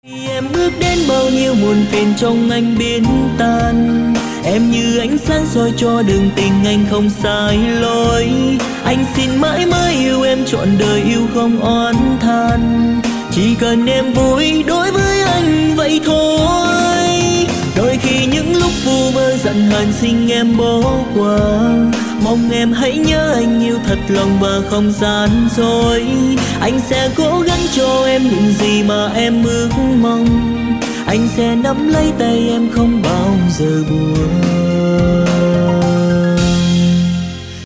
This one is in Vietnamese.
Em bước đến bao nhiêu muộn phiền trong anh biến tan. Em như ánh sáng soi cho đường tình anh không sai lối. Anh xin mãi mãi yêu em trọn đời yêu không oán than. Chỉ cần em vui đối với anh vậy thôi. Đôi khi những lúc vu vơ giận hờn xin em bỏ qua. Mong em hãy nhớ anh yêu thật lòng và không gian dối. Anh sẽ cố gắng cho em những gì mà em ước mong. Anh sẽ nắm lấy tay em không bao giờ buồn.